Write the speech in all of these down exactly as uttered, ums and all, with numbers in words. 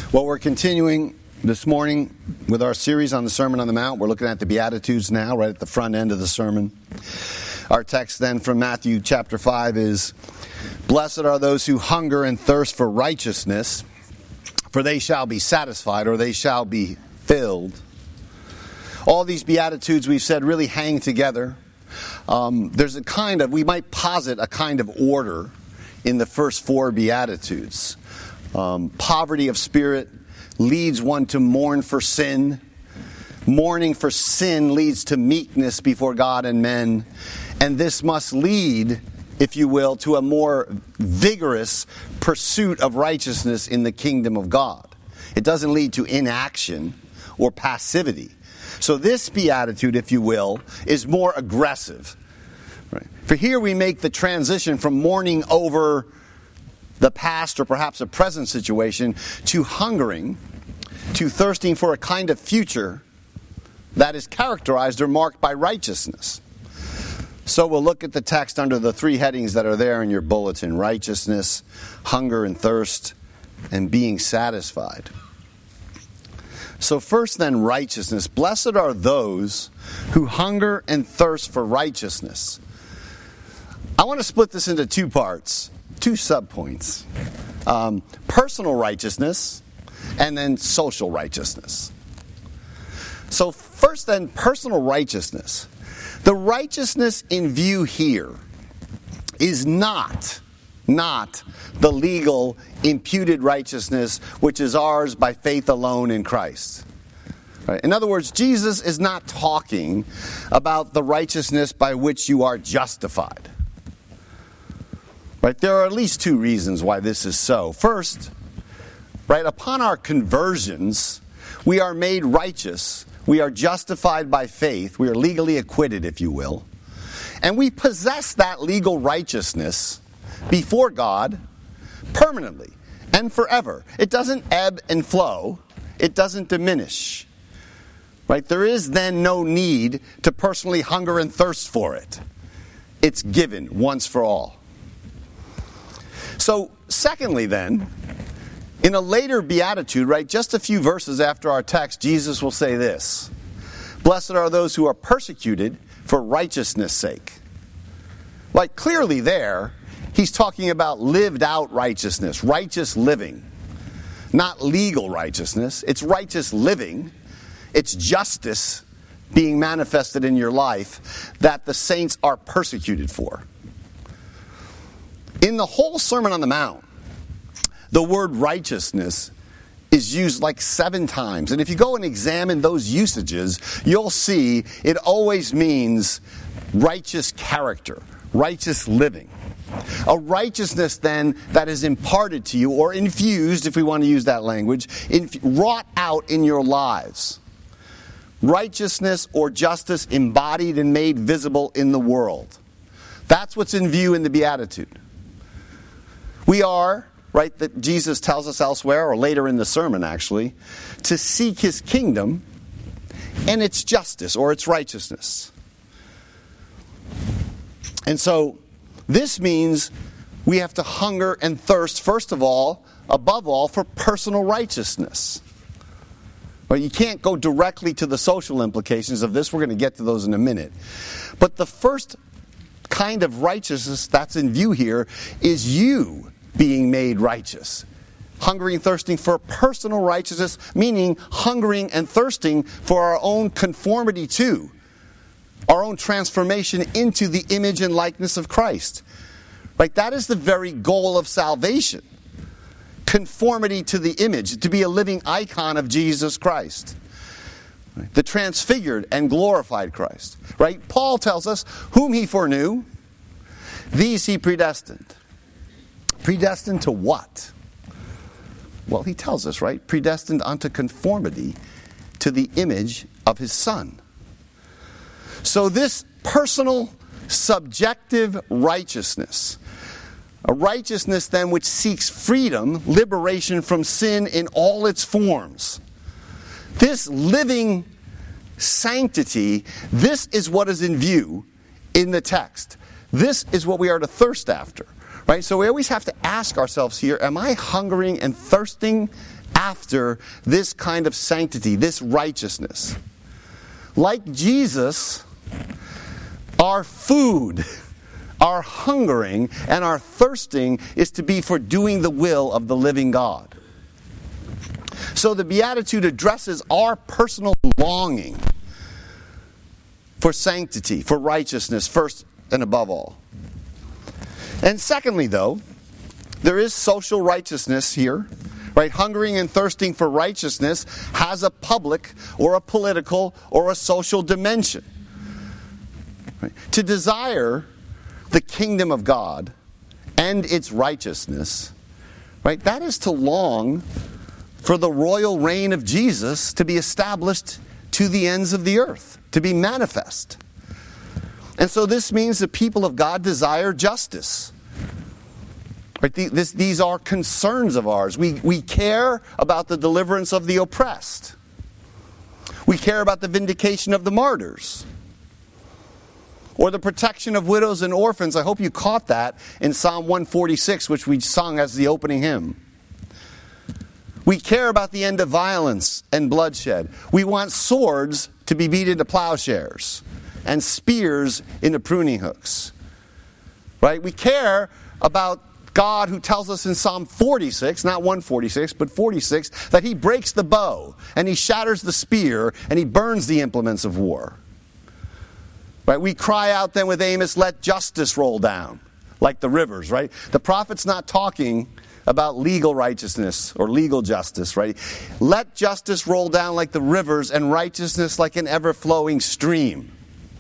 Well, we're continuing this morning with our series on the Sermon on the Mount. We're looking at the Beatitudes now, right at the front end of the sermon. Our text then from Matthew chapter five is, "Blessed are those who hunger and thirst for righteousness, for they shall be satisfied," or they shall be filled. All these Beatitudes, we've said, really hang together. Um, there's a kind of, we might posit a kind of order in the first four Beatitudes. Um, poverty of spirit leads one to mourn for sin. Mourning for sin leads to meekness before God and men. And this must lead, if you will, to a more vigorous pursuit of righteousness in the kingdom of God. It doesn't lead to inaction or passivity. So this beatitude, if you will, is more aggressive. Right? For here we make the transition from mourning over the past or perhaps a present situation to hungering, to thirsting for a kind of future that is characterized or marked by righteousness. So we'll look at the text under the three headings that are there in your bulletin: righteousness, hunger and thirst, and being satisfied. So first then, righteousness. Blessed are those who hunger and thirst for righteousness. I want to split this into two parts, two subpoints. Um, personal righteousness and then social righteousness. So first then, personal righteousness. The righteousness in view here is not, not the legal imputed righteousness which is ours by faith alone in Christ. Right? In other words, Jesus is not talking about the righteousness by which you are justified. Right? There are at least two reasons why this is so. First, right, upon our conversions, we are made righteous. We are justified by faith. We are legally acquitted, if you will. And we possess that legal righteousness before God permanently and forever. It doesn't ebb and flow. It doesn't diminish. Right? There is then no need to personally hunger and thirst for it. It's given once for all. So, secondly then, in a later beatitude, right, just a few verses after our text, Jesus will say this: "Blessed are those who are persecuted for righteousness' sake." Like, clearly there, he's talking about lived out righteousness, righteous living. Not legal righteousness. It's righteous living. It's justice being manifested in your life that the saints are persecuted for. In the whole Sermon on the Mount, the word righteousness is used like seven times. And if you go and examine those usages, you'll see it always means righteous character, righteous living. A righteousness then that is imparted to you, or infused, if we want to use that language, inf- wrought out in your lives. Righteousness or justice embodied and made visible in the world. That's what's in view in the Beatitude. We are, right, that Jesus tells us elsewhere, or later in the sermon actually, to seek his kingdom and its justice or its righteousness. And so this means we have to hunger and thirst, first of all, above all, for personal righteousness. Well, you can't go directly to the social implications of this. We're going to get to those in a minute. But the first kind of righteousness that's in view here is you being made righteous. Hungering and thirsting for personal righteousness, meaning hungering and thirsting for our own conformity to, our own transformation into the image and likeness of Christ. Right? That is the very goal of salvation. Conformity to the image, to be a living icon of Jesus Christ. Right? The transfigured and glorified Christ. Right? Paul tells us, whom he foreknew, these he predestined. Predestined to what? Well, he tells us, right? Predestined unto conformity to the image of his Son. So this personal, subjective righteousness, a righteousness then which seeks freedom, liberation from sin in all its forms. This living sanctity, this is what is in view in the text. This is what we are to thirst after. Right? So we always have to ask ourselves here, am I hungering and thirsting after this kind of sanctity, this righteousness. Like Jesus, our food, our hungering, and our thirsting is to be for doing the will of the living God. So the Beatitude addresses our personal longing for sanctity, for righteousness, first and above all. And secondly, though, there is social righteousness here. Right? Hungering and thirsting for righteousness has a public or a political or a social dimension. Right? To desire the kingdom of God and its righteousness, right? That is to long for the royal reign of Jesus to be established to the ends of the earth, to be manifest. And so this means the people of God desire justice. Right? This, these are concerns of ours. We, we care about the deliverance of the oppressed. We care about the vindication of the martyrs. Or the protection of widows and orphans. I hope you caught that in Psalm one forty-six, which we sung as the opening hymn. We care about the end of violence and bloodshed. We want swords to be beat into plowshares and spears into pruning hooks. Right? We care about God, who tells us in Psalm forty-six, not one forty-six, but forty-six, that he breaks the bow, and he shatters the spear, and he burns the implements of war. Right? We cry out then with Amos, let justice roll down, like the rivers, right? The prophet's not talking about legal righteousness or legal justice, right? Let justice roll down like the rivers, and righteousness like an ever-flowing stream.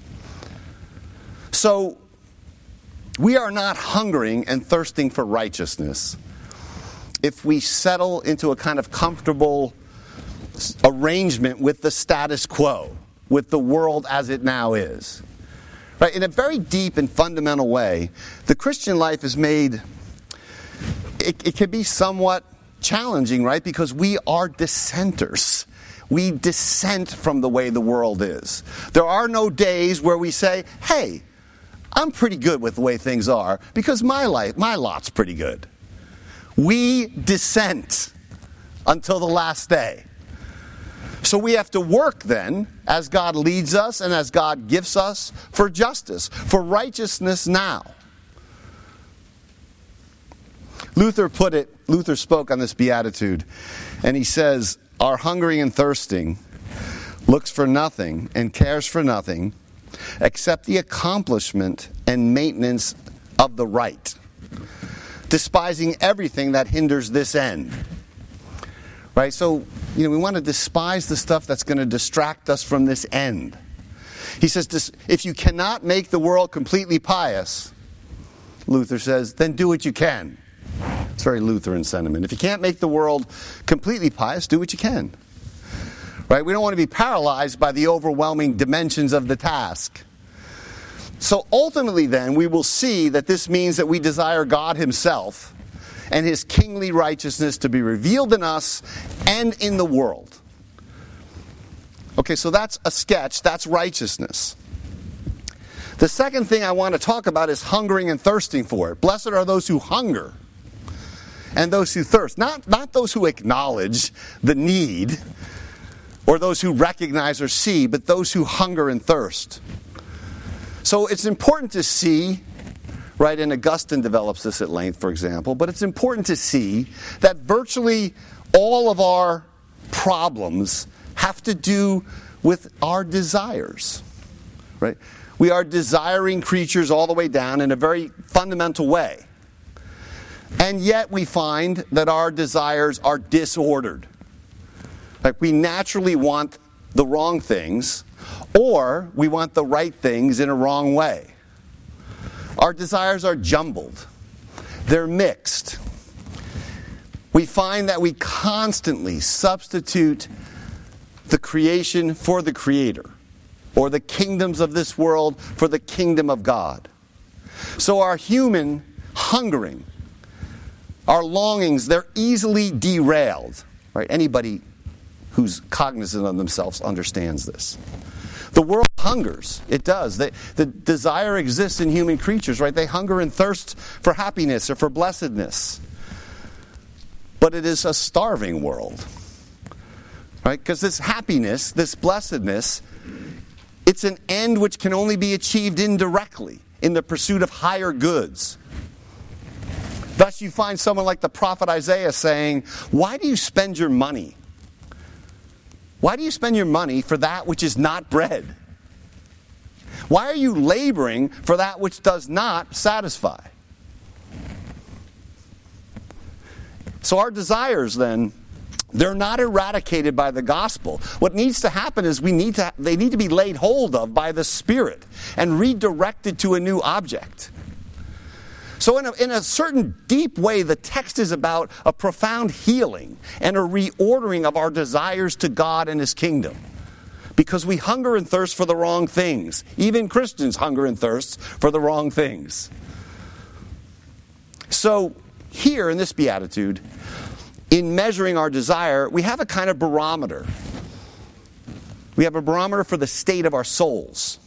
So, we are not hungering and thirsting for righteousness if we settle into a kind of comfortable arrangement with the status quo, with the world as it now is. Right? In a very deep and fundamental way, the Christian life is made, it, it can be somewhat challenging, right? Because we are dissenters. We dissent from the way the world is. There are no days where we say, hey, I'm pretty good with the way things are because my life, my lot's pretty good. We dissent until the last day. So we have to work then, as God leads us and as God gives us, for justice, for righteousness now. Luther put it, Luther spoke on this beatitude, and he says, our hungering and thirsting looks for nothing and cares for nothing except the accomplishment and maintenance of the right, despising everything that hinders this end. Right? So, you know, we want to despise the stuff that's going to distract us from this end. He says, if you cannot make the world completely pious, Luther says, then do what you can. It's very Lutheran sentiment. If you can't make the world completely pious, do what you can. Right? We don't want to be paralyzed by the overwhelming dimensions of the task. So ultimately then, we will see that this means that we desire God himself and his kingly righteousness to be revealed in us and in the world. Okay, so that's a sketch. That's righteousness. The second thing I want to talk about is hungering and thirsting for it. Blessed are those who hunger and those who thirst. Not, not those who acknowledge the need or those who recognize or see, but those who hunger and thirst. So it's important to see, right, and Augustine develops this at length, for example, but it's important to see that virtually all of our problems have to do with our desires, right? We are desiring creatures all the way down in a very fundamental way. And yet we find that our desires are disordered. Like we naturally want the wrong things, or we want the right things in a wrong way. Our desires are jumbled. They're mixed. We find that we constantly substitute the creation for the Creator, or the kingdoms of this world for the kingdom of God. So our human hungering, our longings, they're easily derailed. Right? Anybody who's cognizant of themselves understands this. The world hungers. It does. They, the desire exists in human creatures, right? They hunger and thirst for happiness or for blessedness. but it is a starving world. Right? Because this happiness, this blessedness, it's an end which can only be achieved indirectly in the pursuit of higher goods. Thus you find someone like the prophet Isaiah saying, why do you spend your money? Why do you spend your money for that which is not bread? Why are you laboring for that which does not satisfy? So our desires then, they're not eradicated by the gospel. What needs to happen is we need to they need to be laid hold of by the Spirit and redirected to a new object. So in a, in a certain deep way, the text is about a profound healing and a reordering of our desires to God and His kingdom. Because we hunger and thirst for the wrong things. Even Christians hunger and thirst for the wrong things. So here in this beatitude, in measuring our desire, we have a kind of barometer. We have a barometer for the state of our souls.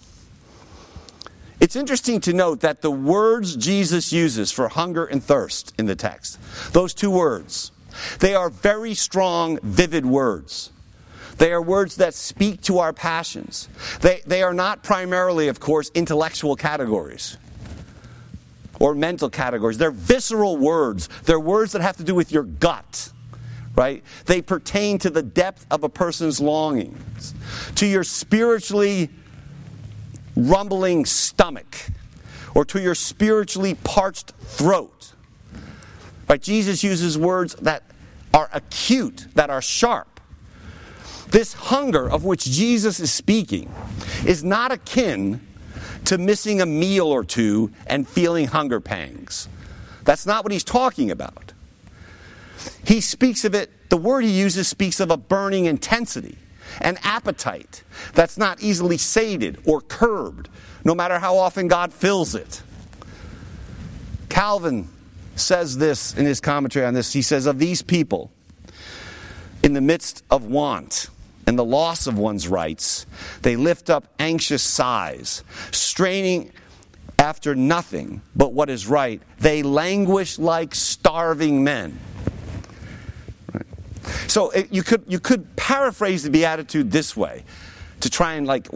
It's interesting to note that the words Jesus uses for hunger and thirst in the text, those two words, they are very strong, vivid words. They are words that speak to our passions. They, they are not primarily, of course, intellectual categories or mental categories. They're visceral words. They're words that have to do with your gut, right? They pertain to the depth of a person's longings, to your spiritually rumbling stomach, or to your spiritually parched throat. Right? Jesus uses words that are acute, that are sharp. This hunger of which Jesus is speaking is not akin to missing a meal or two and feeling hunger pangs. That's not what he's talking about. He speaks of it, the word he uses speaks of a burning intensity, an appetite that's not easily sated or curbed, no matter how often God fills it. Calvin says this in his commentary on this. He says, of these people, in the midst of want and the loss of one's rights, they lift up anxious sighs, straining after nothing but what is right. They languish like starving men. Right? So it, you could you could paraphrase the Beatitude this way, to try and like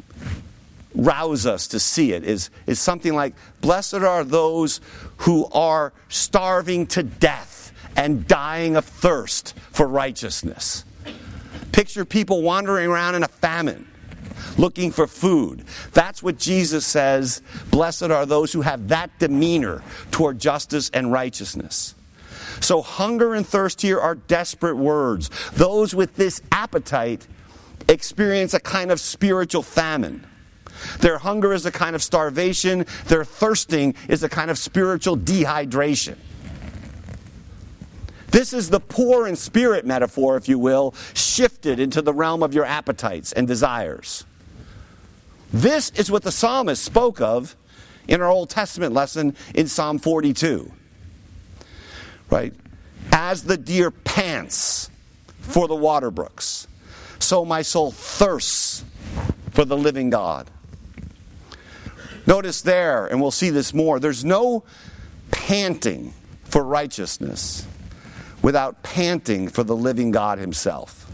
rouse us to see it, is, is something like, blessed are those who are starving to death and dying of thirst for righteousness. Picture people wandering around in a famine, looking for food. That's what Jesus says, blessed are those who have that demeanor toward justice and righteousness. So hunger and thirst here are desperate words. Those with this appetite experience a kind of spiritual famine. Their hunger is a kind of starvation. Their thirsting is a kind of spiritual dehydration. This is the poor in spirit metaphor, if you will, shifted into the realm of your appetites and desires. This is what the psalmist spoke of in our Old Testament lesson in Psalm forty-two. Right? As the deer pants for the water brooks, so my soul thirsts for the living God. Notice there, and we'll see this more, there's no panting for righteousness without panting for the living God Himself.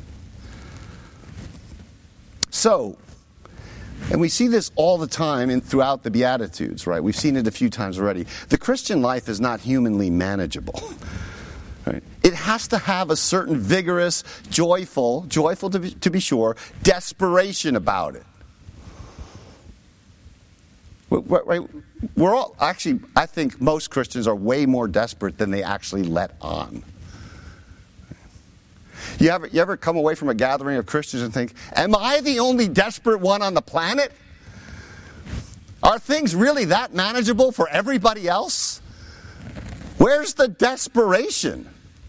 So, and we see this all the time in, throughout the Beatitudes, right? We've seen it a few times already. The Christian life is not humanly manageable. Right? It has to have a certain vigorous, joyful, joyful to be, to be sure, desperation about it. We're, we're all, actually, I think most Christians are way more desperate than they actually let on. You ever, you ever come away from a gathering of Christians and think, am I the only desperate one on the planet? Are things really that manageable for everybody else? Where's the desperation?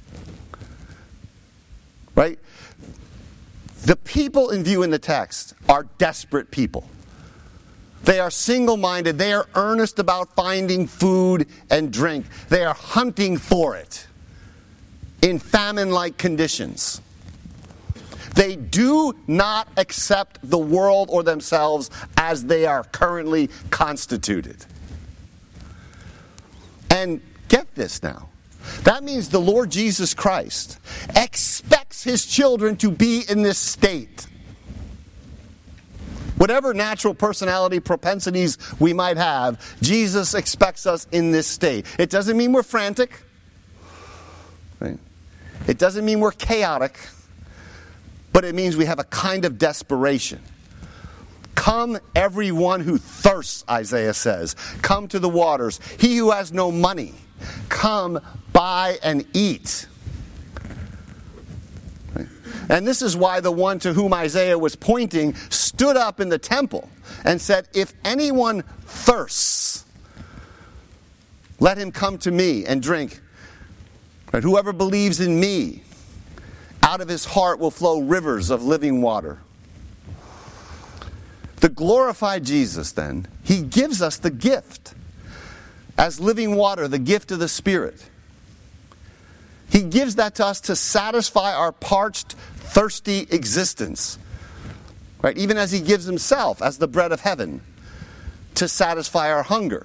Right? The people in view in the text are desperate people. They are single-minded. They are earnest about finding food and drink. They are hunting for it in famine-like conditions. They do not accept the world or themselves as they are currently constituted. And get this now. That means the Lord Jesus Christ expects his children to be in this state. Whatever natural personality propensities we might have, Jesus expects us in this state. It doesn't mean we're frantic. Right? It doesn't mean we're chaotic. But it means we have a kind of desperation. Come, everyone who thirsts, Isaiah says. Come to the waters. He who has no money, come, buy and eat. Right? And this is why the one to whom Isaiah was pointing stood up in the temple and said, if anyone thirsts, let him come to me and drink. Right? Whoever believes in me, out of his heart will flow rivers of living water. The glorified Jesus, then, he gives us the gift. As living water, the gift of the Spirit. He gives that to us to satisfy our parched, thirsty existence. Right? Even as he gives himself as the bread of heaven to satisfy our hunger.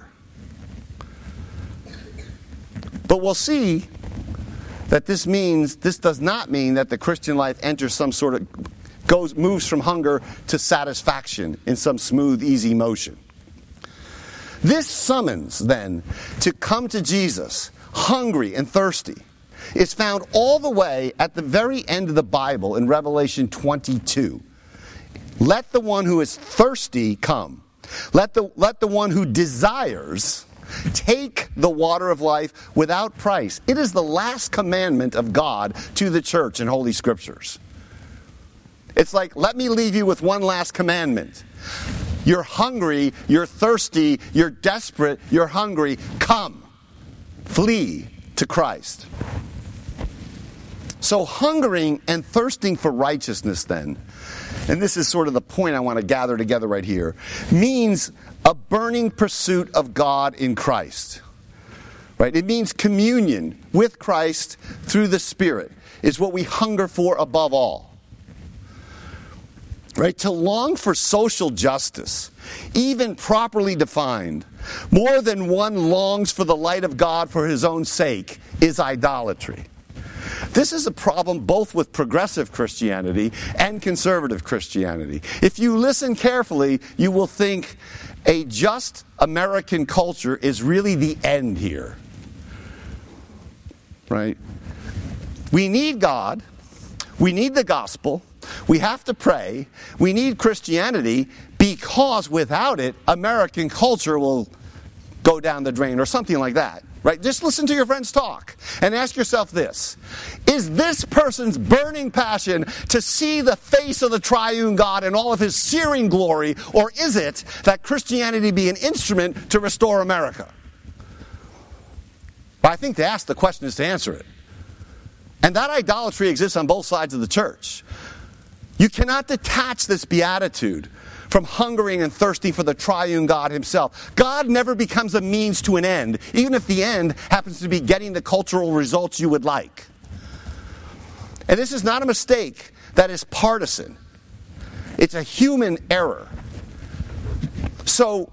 But we'll see that this means, this does not mean that the Christian life enters some sort of, goes, moves from hunger to satisfaction in some smooth, easy motion. This summons, then, to come to Jesus, hungry and thirsty, is found all the way at the very end of the Bible in Revelation twenty-two. Let the one who is thirsty come. Let the, let the one who desires take the water of life without price. It is the last commandment of God to the church in Holy Scriptures. It's like, let me leave you with one last commandment. You're hungry, you're thirsty, you're desperate, you're hungry. Come. Flee to Christ. So hungering and thirsting for righteousness then, and this is sort of the point I want to gather together right here, means a burning pursuit of God in Christ. Right? It means communion with Christ through the Spirit is what we hunger for above all. Right? To long for social justice, even properly defined, more than one longs for the light of God for his own sake, is idolatry. This is a problem both with progressive Christianity and conservative Christianity. If you listen carefully, you will think a just American culture is really the end here. Right? We need God. We need the gospel. We have to pray. We need Christianity because without it, American culture will go down the drain or something like that. Right? Just listen to your friends talk and ask yourself this. Is this person's burning passion to see the face of the triune God in all of his searing glory, or is it that Christianity be an instrument to restore America? But I think to ask the question is to answer it. And that idolatry exists on both sides of the church. You cannot detach this beatitude from hungering and thirsting for the triune God himself. God never becomes a means to an end, even if the end happens to be getting the cultural results you would like. And this is not a mistake that is partisan. It's a human error. So,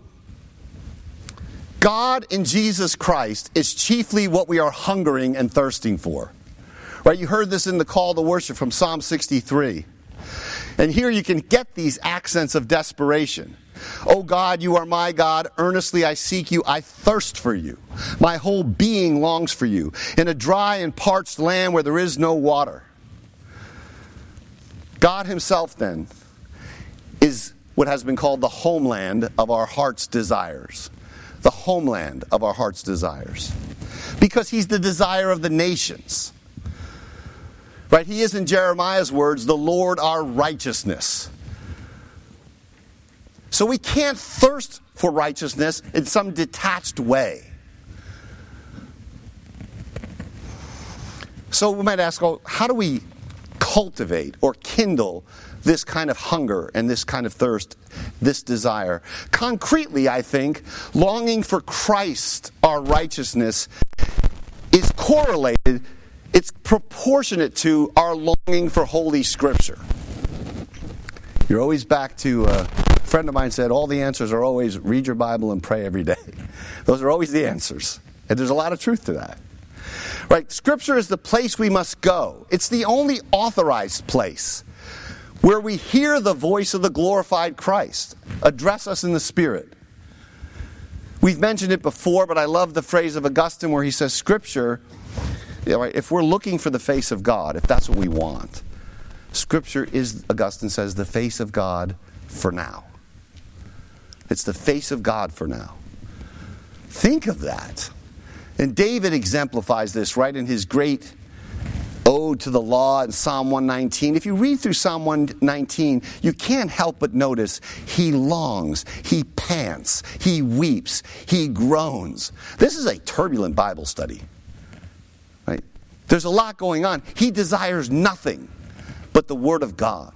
God in Jesus Christ is chiefly what we are hungering and thirsting for. Right? You heard this in the call to worship from Psalm sixty-three. And here you can get these accents of desperation. Oh God, you are my God. Earnestly I seek you. I thirst for you. My whole being longs for you. In a dry and parched land where there is no water. God himself, then, is what has been called the homeland of our heart's desires. The homeland of our heart's desires. Because he's the desire of the nations. Right? He is, in Jeremiah's words, the Lord our righteousness. So we can't thirst for righteousness in some detached way. So we might ask, well, how do we cultivate or kindle this kind of hunger and this kind of thirst, this desire? Concretely, I think, longing for Christ, our righteousness, is correlated, it's proportionate to our longing for Holy Scripture. You're always back to, uh, a friend of mine said, all the answers are always read your Bible and pray every day. Those are always the answers. And there's a lot of truth to that. Right? Scripture is the place we must go. It's the only authorized place where we hear the voice of the glorified Christ address us in the Spirit. We've mentioned it before, but I love the phrase of Augustine where he says, Scripture, you know, right, if we're looking for the face of God, if that's what we want, Scripture is, Augustine says, the face of God for now. It's the face of God for now. Think of that. And David exemplifies this, right, in his great ode to the law in Psalm one nineteen. If you read through Psalm one nineteen, you can't help but notice he longs, he pants, he weeps, he groans. This is a turbulent Bible study, right? There's a lot going on. He desires nothing but the Word of God.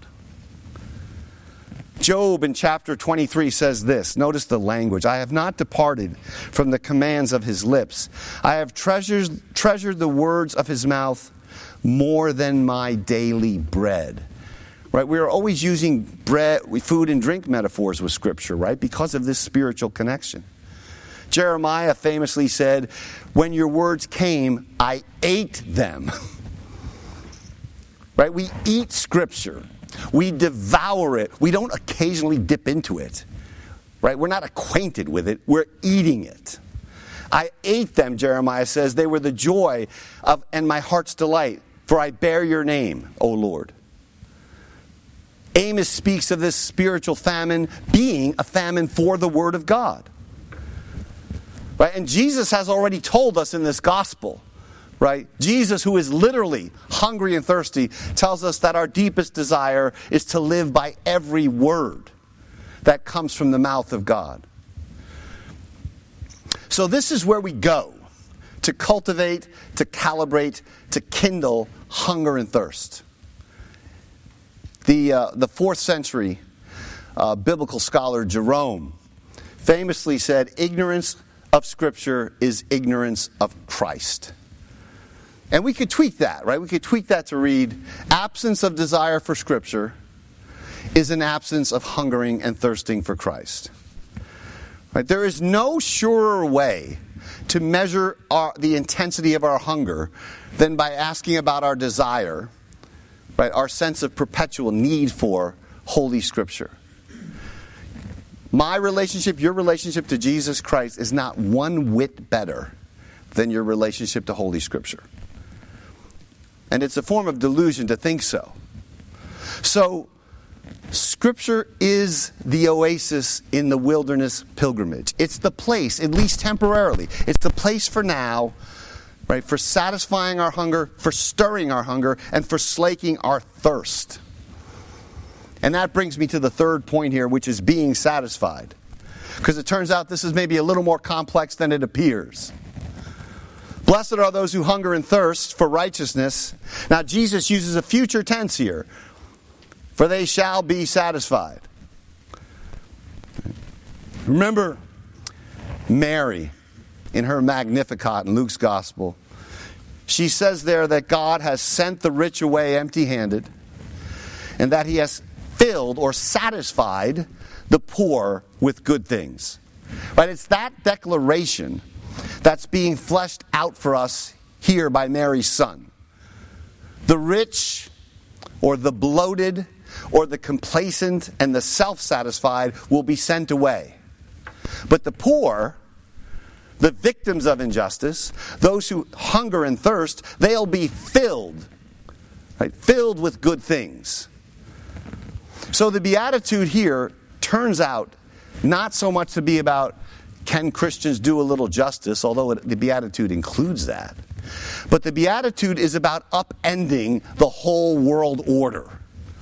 Job in chapter twenty-three says this. Notice the language. I have not departed from the commands of his lips. I have treasured, treasured the words of his mouth more than my daily bread. Right? We are always using bread, food and drink metaphors with Scripture, right? Because of this spiritual connection. Jeremiah famously said, when your words came, I ate them. Right? We eat Scripture. We devour it. We don't occasionally dip into it. Right? We're not acquainted with it. We're eating it. I ate them, Jeremiah says. They were the joy of and my heart's delight. For I bear your name, O Lord. Amos speaks of this spiritual famine being a famine for the Word of God. Right? And Jesus has already told us in this gospel, right? Jesus, who is literally hungry and thirsty, tells us that our deepest desire is to live by every word that comes from the mouth of God. So this is where we go to cultivate, to calibrate, to kindle hunger and thirst. The, uh, the fourth century uh, biblical scholar Jerome famously said, ignorance of Scripture is ignorance of Christ. And we could tweak that, right? We could tweak that to read, absence of desire for Scripture is an absence of hungering and thirsting for Christ. Right? There is no surer way to measure our, the intensity of our hunger than by asking about our desire, right? Our sense of perpetual need for Holy Scripture. My relationship, your relationship to Jesus Christ is not one whit better than your relationship to Holy Scripture. And it's a form of delusion to think so. So, Scripture is the oasis in the wilderness pilgrimage. It's the place, at least temporarily. It's the place for now, right? For satisfying our hunger, for stirring our hunger, and for slaking our thirst. And that brings me to the third point here, which is being satisfied. Because it turns out this is maybe a little more complex than it appears. Blessed are those who hunger and thirst for righteousness. Now, Jesus uses a future tense here. For they shall be satisfied. Remember Mary in her Magnificat in Luke's Gospel. She says there that God has sent the rich away empty-handed, and that he has filled or satisfied the poor with good things. Right? It's that declaration that's being fleshed out for us here by Mary's son. The rich or the bloated or the complacent and the self-satisfied will be sent away. But the poor, the victims of injustice, those who hunger and thirst, they'll be filled, right? Filled with good things. So the Beatitude here turns out not so much to be about can Christians do a little justice, although it, the Beatitude includes that. But the Beatitude is about upending the whole world order.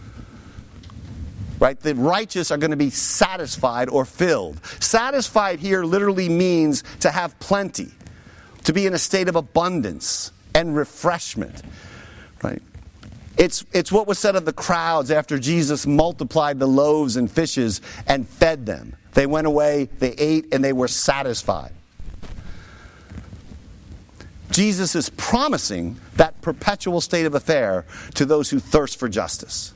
Right? The righteous are going to be satisfied or filled. Satisfied here literally means to have plenty, to be in a state of abundance and refreshment. Right? It's, it's what was said of the crowds after Jesus multiplied the loaves and fishes and fed them. They went away, they ate, and they were satisfied. Jesus is promising that perpetual state of affair to those who thirst for justice.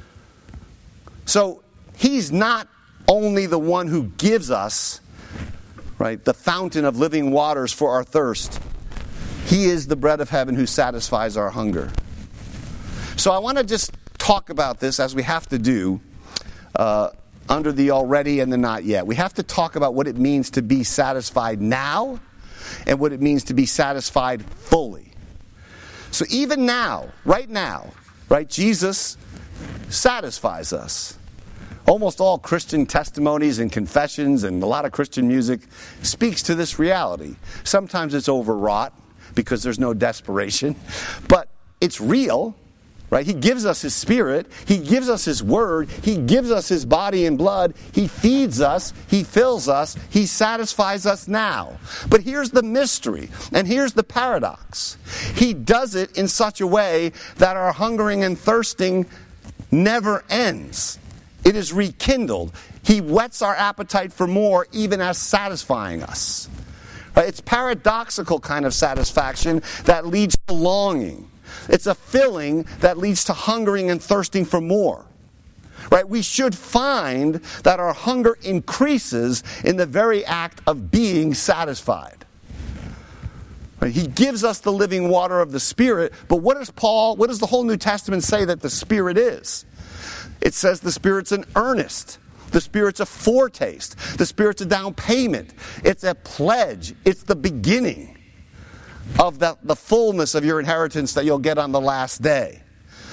So he's not only the one who gives us, right, the fountain of living waters for our thirst. He is the bread of heaven who satisfies our hunger. So I want to just talk about this, as we have to do, uh, under the already and the not yet. We have to talk about what it means to be satisfied now and what it means to be satisfied fully. So even now, right now, right, Jesus satisfies us. Almost all Christian testimonies and confessions and a lot of Christian music speaks to this reality. Sometimes it's overwrought because there's no desperation, but it's real. Right? He gives us His Spirit. He gives us His Word. He gives us His body and blood. He feeds us. He fills us. He satisfies us now. But here's the mystery, and here's the paradox. He does it in such a way that our hungering and thirsting never ends. It is rekindled. He whets our appetite for more, even as satisfying us. Right? It's paradoxical kind of satisfaction that leads to longing. It's a filling that leads to hungering and thirsting for more. Right? We should find that our hunger increases in the very act of being satisfied. Right? He gives us the living water of the Spirit, but what does Paul, what does the whole New Testament say that the Spirit is? It says the Spirit's an earnest. The Spirit's a foretaste. The Spirit's a down payment. It's a pledge. It's the beginning of the, the fullness of your inheritance that you'll get on the last day.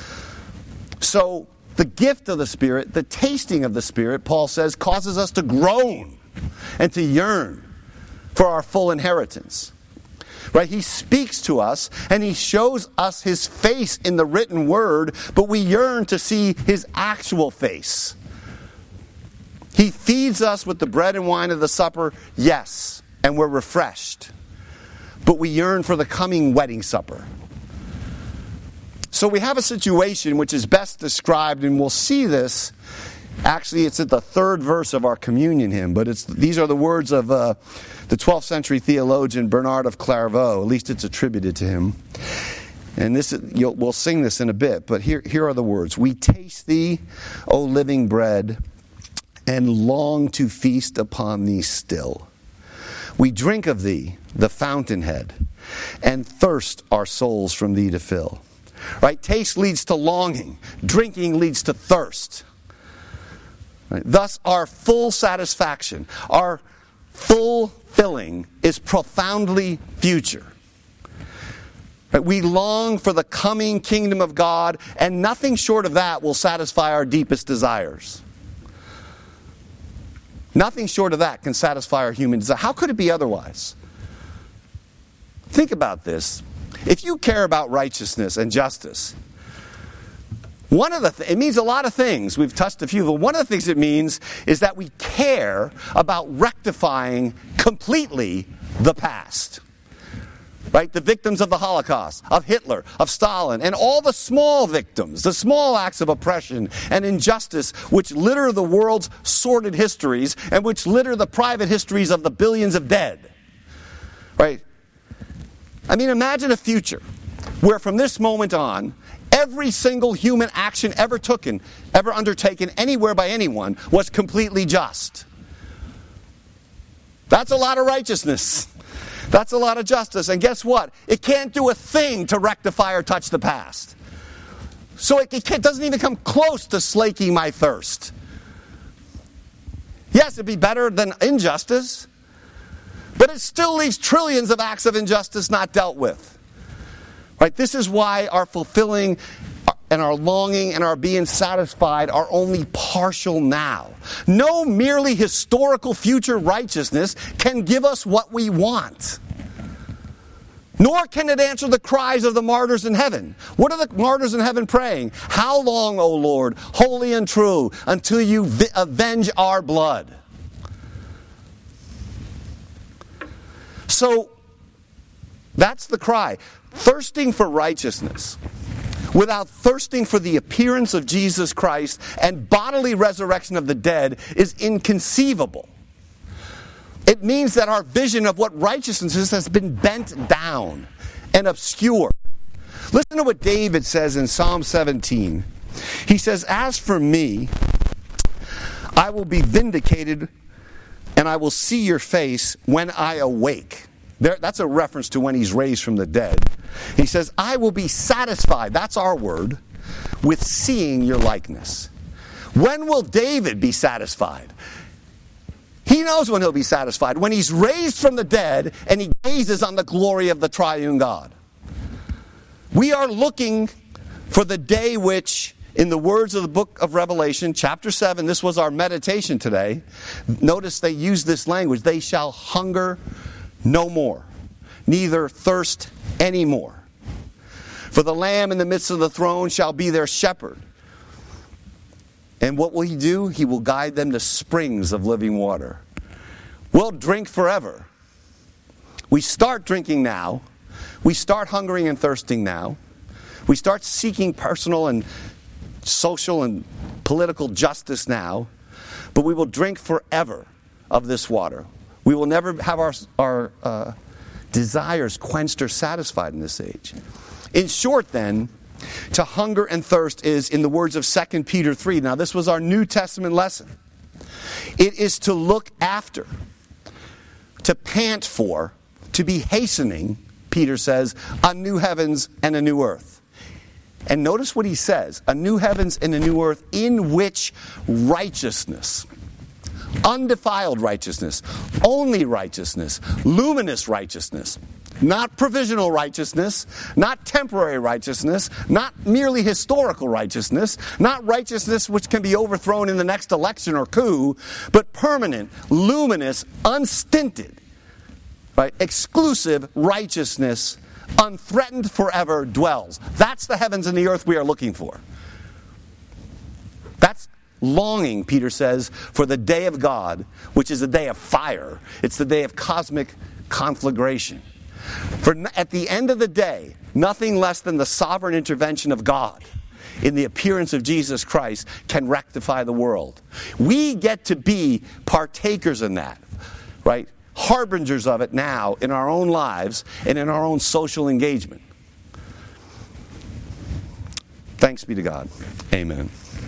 So the gift of the Spirit, the tasting of the Spirit, Paul says, causes us to groan and to yearn for our full inheritance. Right? He speaks to us and He shows us His face in the written word, but we yearn to see His actual face. He feeds us with the bread and wine of the supper, yes, and we're refreshed. But we yearn for the coming wedding supper. So we have a situation which is best described, and we'll see this. Actually, it's at the third verse of our communion hymn, but it's these are the words of uh, the twelfth century theologian Bernard of Clairvaux. At least it's attributed to him. And this you'll, we'll sing this in a bit, but here, here are the words. We taste Thee, O living bread, and long to feast upon Thee still. We drink of Thee, the fountainhead, and thirst our souls from Thee to fill. Right? Taste leads to longing. Drinking leads to thirst. Right? Thus, our full satisfaction, our full filling is profoundly future. Right? We long for the coming kingdom of God, and nothing short of that will satisfy our deepest desires. Nothing short of that can satisfy our human desire. How could it be otherwise? Think about this. If you care about righteousness and justice, one of the th- it means a lot of things. We've touched a few, but one of the things it means is that we care about rectifying completely the past. Right? The victims of the Holocaust, of Hitler, of Stalin, and all the small victims, the small acts of oppression and injustice which litter the world's sordid histories and which litter the private histories of the billions of dead. Right? I mean, imagine a future where from this moment on, every single human action ever taken, ever undertaken anywhere by anyone was completely just. That's a lot of righteousness. That's a lot of justice. And guess what? It can't do a thing to rectify or touch the past. So it, it doesn't even come close to slaking my thirst. Yes, it'd be better than injustice, but it still leaves trillions of acts of injustice not dealt with. Right? This is why our fulfilling and our longing and our being satisfied are only partial now. No merely historical future righteousness can give us what we want. Nor can it answer the cries of the martyrs in heaven. What are the martyrs in heaven praying? How long, O Lord, holy and true, until you vi- avenge our blood? So, that's the cry. Thirsting for righteousness, without thirsting for the appearance of Jesus Christ and bodily resurrection of the dead, is inconceivable. It means that our vision of what righteousness is has been bent down and obscured. Listen to what David says in Psalm seventeen. He says, "As for me, I will be vindicated, and I will see your face when I awake." There, that's a reference to when he's raised from the dead. He says, I will be satisfied, that's our word, with seeing your likeness. When will David be satisfied? He knows when he'll be satisfied. When he's raised from the dead and he gazes on the glory of the triune God. We are looking for the day which, in the words of the book of Revelation, chapter seven, this was our meditation today. Notice they use this language. They shall hunger no more, neither thirst any more. For the Lamb in the midst of the throne shall be their shepherd. And what will he do? He will guide them to springs of living water. We'll drink forever. We start drinking now. We start hungering and thirsting now. We start seeking personal and social and political justice now. But we will drink forever of this water. We will never have our, our uh, desires quenched or satisfied in this age. In short, then, to hunger and thirst is, in the words of Second Peter three, now this was our New Testament lesson. It is to look after, to pant for, to be hastening, Peter says, on new heavens and a new earth. And notice what he says, a new heavens and a new earth in which righteousness, undefiled righteousness, only righteousness, luminous righteousness, not provisional righteousness, not temporary righteousness, not merely historical righteousness, not righteousness which can be overthrown in the next election or coup, but permanent, luminous, unstinted, right, exclusive righteousness, unthreatened forever dwells. That's the heavens and the earth we are looking for. That's longing, Peter says, for the day of God, which is a day of fire. It's the day of cosmic conflagration. For at the end of the day, nothing less than the sovereign intervention of God in the appearance of Jesus Christ can rectify the world. We get to be partakers in that, right? Harbingers of it now in our own lives and in our own social engagement. Thanks be to God. Amen.